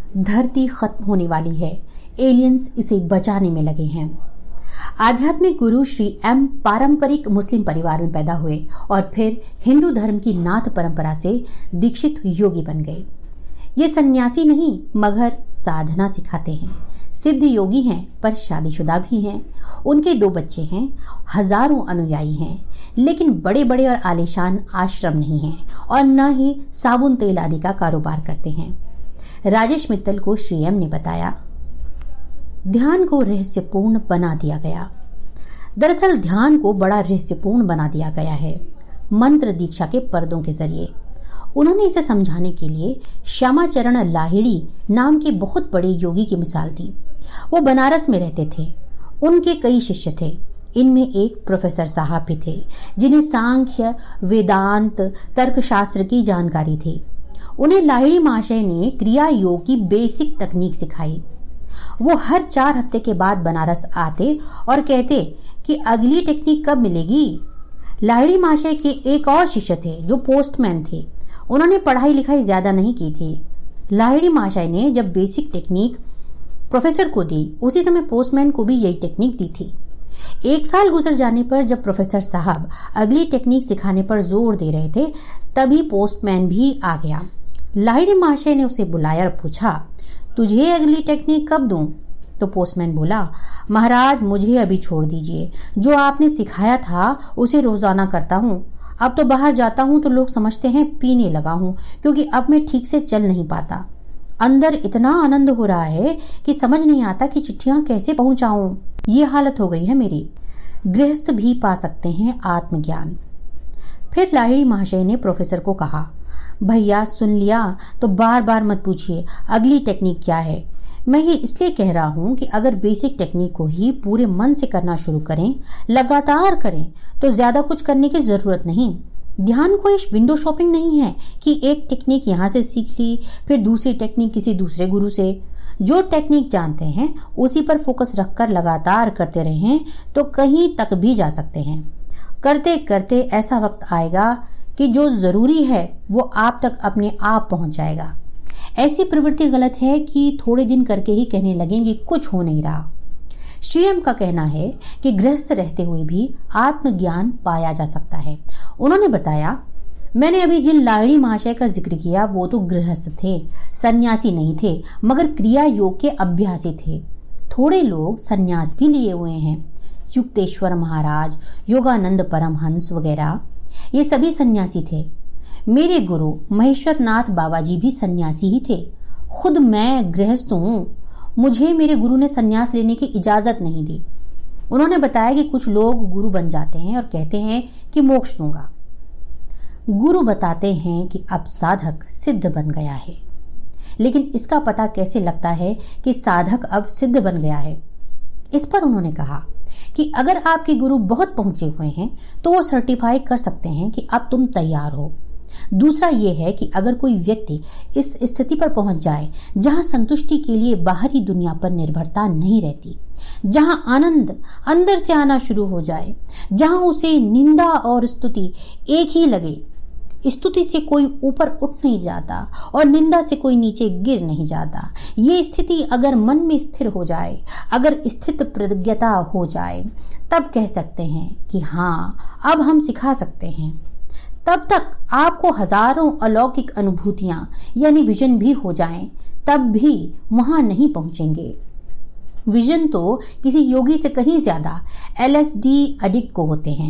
धरती खत्म होने वाली है, एलियंस इसे बचाने में लगे हैं। आध्यात्मिक गुरु श्री एम पारंपरिक मुस्लिम परिवार में पैदा हुए और फिर हिंदू धर्म की नाथ परंपरा से दीक्षित योगी बन गए। ये सन्यासी नहीं मगर साधना सिखाते हैं। सिद्ध योगी हैं पर शादीशुदा भी हैं। उनके 2 बच्चे हैं, हजारों अनुयायी हैं, लेकिन बड़े बड़े और आलीशान आश्रम नहीं हैं और न ही साबुन तेल आदि का कारोबार करते हैं। राजेश मित्तल को श्री एम ने बताया, ध्यान को रहस्यपूर्ण बना दिया गया। दरअसल ध्यान को बड़ा रहस्यपूर्ण बना दिया गया है मंत्र दीक्षा के पर्दों के जरिए। उन्होंने इसे समझाने के लिए श्यामाचरण लाहिड़ी नाम के बहुत बड़े योगी की मिसाल दी। वो बनारस में रहते थे। उनके कई शिष्य थे। इनमें एक प्रोफेसर साहब भी थे जिन्हें सांख्य, वेदांत, तर्कशास्त्र की जानकारी थी। उन्हें लाहिड़ी महाशय ने क्रिया योग की बेसिक तकनीक सिखाई। वो हर 4 हफ्ते के बाद बनारस आते और कहते कि अगली टेक्निक कब मिलेगी। लाहिड़ी महाशय के एक और शिष्य थे जो पोस्टमैन थे। उन्होंने पढ़ाई लिखाई ज्यादा नहीं की थी। लाहिड़ी महाशय ने जब बेसिक टेक्निक प्रोफेसर को दी, उसी समय पोस्टमैन को भी यही टेक्निक दी थी। 1 साल गुजर जाने पर जब प्रोफेसर साहब अगली टेक्निक सिखाने पर जोर दे रहे थे, तभी पोस्टमैन भी आ गया। लाहिड़ी महाशय ने उसे बुलाया और पूछा, तुझे अगली टेक्निक कब दूं? तो पोस्टमैन बोला, महाराज मुझे अभी छोड़ दीजिए। जो आपने सिखाया था उसे रोजाना करता हूँ। अब तो बाहर जाता हूँ तो लोग समझते हैं पीने लगा हूँ, क्योंकि अब मैं ठीक से चल नहीं पाता। अंदर इतना आनंद हो रहा है कि समझ नहीं आता कि चिट्ठियां कैसे पहुंचाऊं। ये हालत हो गई है मेरी। गृहस्थ भी पा सकते हैं आत्मज्ञान। फिर लाहिड़ी महाशय ने प्रोफेसर को कहा, भैया सुन लिया तो बार बार मत पूछिए अगली टेक्निक क्या है। मैं ये इसलिए कह रहा हूँ कि अगर बेसिक टेक्निक को ही पूरे मन से करना शुरू करें, लगातार करें, तो ज्यादा कुछ करने की जरूरत नहीं। ध्यान कोई विंडो शॉपिंग नहीं है कि एक टेक्निक यहाँ से सीख ली, फिर दूसरी टेक्निक किसी दूसरे गुरु से। जो टेक्निक जानते हैं उसी पर फोकस रखकर लगातार करते रहें तो कहीं तक भी जा सकते हैं। करते करते ऐसा वक्त आएगा कि जो जरूरी है वो आप तक अपने आप पहुंच जाएगा। ऐसी प्रवृत्ति गलत है कि थोड़े दिन करके ही कहने लगेंगे कुछ हो नहीं रहा। श्री एम का कहना है कि गृहस्थ रहते हुए भी आत्मज्ञान पाया जा सकता है। उन्होंने बताया, मैंने अभी जिन लाहिड़ी महाशय का जिक्र किया वो तो गृहस्थ थे, सन्यासी नहीं थे, मगर क्रिया योग के अभ्यासी थे। थोड़े लोग सन्यास भी लिए हुए हैं। युक्तेश्वर महाराज, योगानंद परमहंस वगैरह, ये सभी सन्यासी थे। मेरे गुरु महेश्वर नाथ बाबा जी भी सन्यासी ही थे। खुद मैं गृहस्थ हूँ। मुझे मेरे गुरु ने सन्यास लेने की इजाजत नहीं दी। उन्होंने बताया कि कुछ लोग गुरु बन जाते हैं और कहते हैं कि मोक्ष दूंगा। गुरु बताते हैं कि अब साधक सिद्ध बन गया है, लेकिन इसका पता कैसे लगता है कि साधक अब सिद्ध बन गया है? इस पर उन्होंने कहा कि अगर आपके गुरु बहुत पहुंचे हुए हैं तो वो सर्टिफाई कर सकते हैं कि अब तुम तैयार हो। दूसरा ये है कि अगर कोई व्यक्ति इस स्थिति पर पहुंच जाए जहां संतुष्टि के लिए बाहरी दुनिया पर निर्भरता नहीं रहती, जहां आनंद अंदर से आना शुरू हो जाए, जहां उसे निंदा और स्तुति एक ही लगे, स्तुति से कोई ऊपर उठ नहीं जाता और निंदा से कोई नीचे गिर नहीं जाता, ये स्थिति अगर मन में स्थिर हो जाए, अगर स्थित प्रज्ञता हो जाए, तब कह सकते हैं कि हाँ अब हम सिखा सकते हैं। तब तक आपको हजारों अलौकिक अनुभूतियां यानी विजन भी हो जाएं, तब भी वहां नहीं पहुंचेंगे। विजन तो किसी योगी से कहीं ज्यादा LSD एडिक्ट को होते हैं।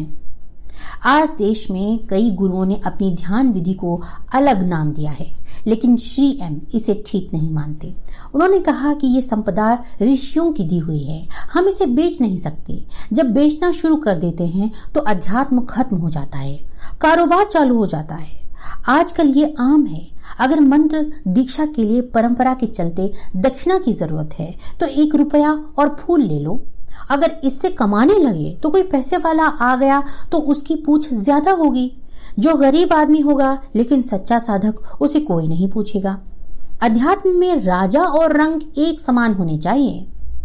आज देश में कई गुरुओं ने अपनी ध्यान विधि को अलग नाम दिया है, लेकिन श्री एम इसे ठीक नहीं मानते। उन्होंने कहा कि ये संपदा ऋषियों की दी हुई है, हम इसे बेच नहीं सकते। जब बेचना शुरू कर देते हैं तो अध्यात्म खत्म हो जाता है, कारोबार चालू हो जाता है। आजकल ये आम है। अगर मंत्र दीक्षा के लिए परंपरा के चलते दक्षिणा की जरूरत है तो 1 रुपया और फूल ले लो। अगर इससे कमाने लगे तो कोई पैसे वाला आ गया तो उसकी पूछ ज्यादा होगी। जो गरीब आदमी होगा लेकिन सच्चा साधक, उसे कोई नहीं पूछेगा। अध्यात्म में राजा और रंग एक समान होने चाहिए।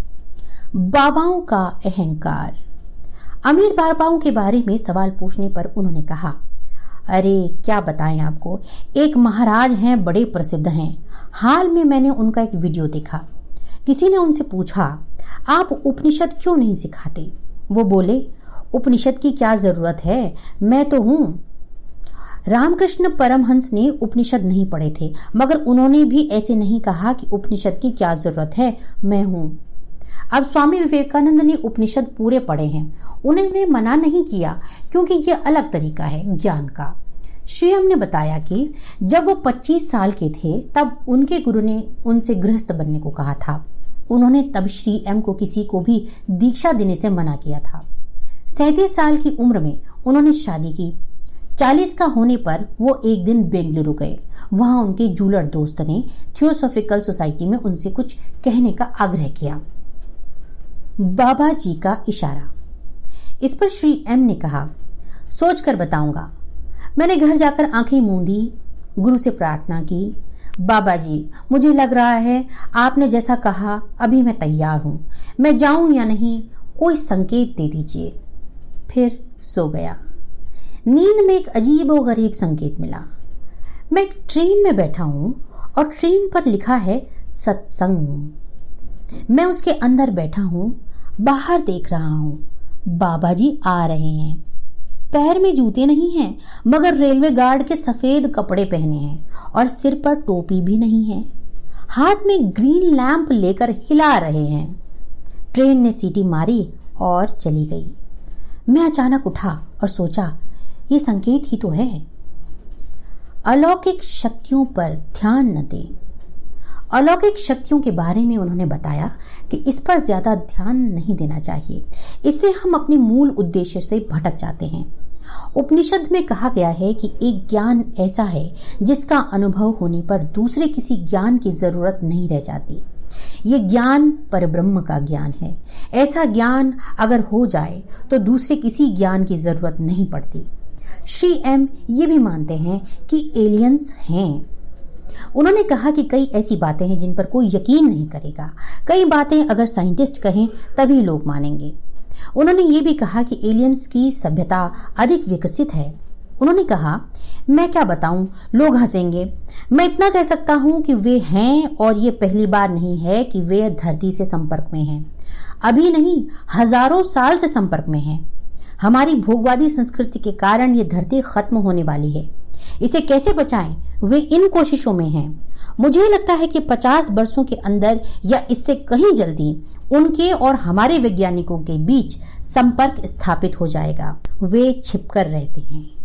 बाबाओं का अहंकार। अमीर बाबाओं के बारे में सवाल पूछने पर उन्होंने कहा, अरे क्या बताएं आपको, एक महाराज हैं, बड़े प्रसिद्ध हैं। हाल में मैंने उनका एक वीडियो देखा। किसी ने उनसे पूछा, आप उपनिषद क्यों नहीं सिखाते? वो बोले, उपनिषद की क्या जरूरत है, मैं तो हूं। रामकृष्ण परमहंस ने उपनिषद नहीं पढ़े थे, मगर उन्होंने भी ऐसे नहीं कहा कि उपनिषद की क्या जरूरत है, मैं हूं। अब स्वामी विवेकानंद ने उपनिषद पूरे पढ़े हैं, उन्होंने मना नहीं किया, क्योंकि ये अलग तरीका है ज्ञान का। श्री एम ने बताया कि जब वो 25 साल के थे तब उनके गुरु ने उनसे गृहस्थ बनने को कहा था। उन्होंने तब श्री एम को किसी को भी दीक्षा देने से मना किया था। 37 साल की उम्र में उन्होंने शादी की। 40 का होने पर वो एक दिन बेंगलुरु गए। वहां उनके जूलर दोस्त ने थियोसॉफिकल सोसाइटी में उनसे कुछ कहने का आग्रह किया। बाबा जी का इशारा। इस पर श्री एम ने कहा, सोच कर बताऊंगा। मैंने घर जाकर आंखें मूंदी, गुरु से प्रार्थना की, बाबा जी मुझे लग रहा है आपने जैसा कहा, अभी मैं तैयार हूं, मैं जाऊं या नहीं, कोई संकेत दे दीजिए। फिर सो गया। नींद में एक अजीब और गरीब संकेत मिला। मैं एक ट्रेन में बैठा हूं और ट्रेन पर लिखा है सत्संग। मैं उसके अंदर बैठा हूं, बाहर देख रहा हूं, बाबा जी आ रहे हैं। पैर में जूते नहीं हैं, मगर रेलवे गार्ड के सफेद कपड़े पहने हैं और सिर पर टोपी भी नहीं है। हाथ में ग्रीन लैंप लेकर हिला रहे हैं। ट्रेन ने सीटी मारी और चली गई। मैं अचानक उठा और सोचा, ये संकेत ही तो है। अलौकिक शक्तियों पर ध्यान न दें। अलौकिक शक्तियों के बारे में उन्होंने बताया कि इस पर ज्यादा ध्यान नहीं देना चाहिए, इससे हम अपने मूल उद्देश्य से भटक जाते हैं। उपनिषद में कहा गया है कि एक ज्ञान ऐसा है जिसका अनुभव होने पर दूसरे किसी ज्ञान की जरूरत नहीं रह जाती। ये ज्ञान परब्रह्म का ज्ञान है। ऐसा ज्ञान अगर हो जाए तो दूसरे किसी ज्ञान की जरूरत नहीं पड़ती। श्री एम ये भी मानते हैं कि एलियंस हैं। उन्होंने कहा कि कई ऐसी बातें हैं जिन पर कोई यकीन नहीं करेगा। कई बातें अगर साइंटिस्ट कहें तभी लोग मानेंगे। उन्होंने ये भी कहा कि एलियंस की सभ्यता अधिक विकसित है। उन्होंने कहा, मैं क्या बताऊं, लोग हंसेंगे। मैं इतना कह सकता हूं कि वे हैं और ये पहली बार नहीं है कि वे धरती से संपर्क में हैं। अभी नहीं, हजारों साल से संपर्क में हैं। हमारी भोगवादी संस्कृति के कारण ये धरती खत्म होने वाली है। इसे कैसे बचाएं, वे इन कोशिशों में हैं। मुझे लगता है कि 50 वर्षों के अंदर या इससे कहीं जल्दी उनके और हमारे वैज्ञानिकों के बीच संपर्क स्थापित हो जाएगा। वे छिपकर रहते हैं।